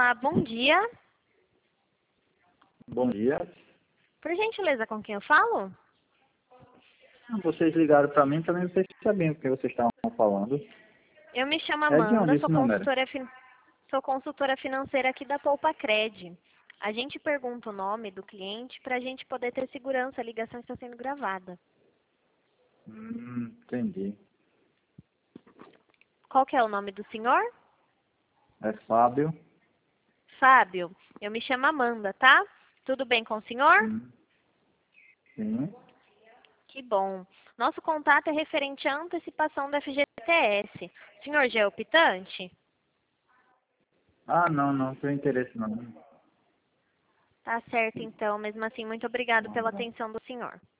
Olá, bom dia. Bom dia. Por gentileza, com quem eu falo? Vocês ligaram para mim, também vocês sabiam o que vocês estavam falando. Eu me chamo É de onde Amanda, esse número? sou consultora financeira aqui da Poupa-Cred. A gente pergunta o nome do cliente para a gente poder ter segurança, a ligação está sendo gravada. Entendi. Qual que é o nome do senhor? É Fábio. Fábio. Eu me chamo Amanda, tá? Tudo bem com o senhor? Sim. Que bom. Nosso contato é referente à antecipação do FGTS. O senhor já é optante? Não tenho interesse não. Tá certo, então. Mesmo assim, muito obrigado pela atenção do senhor.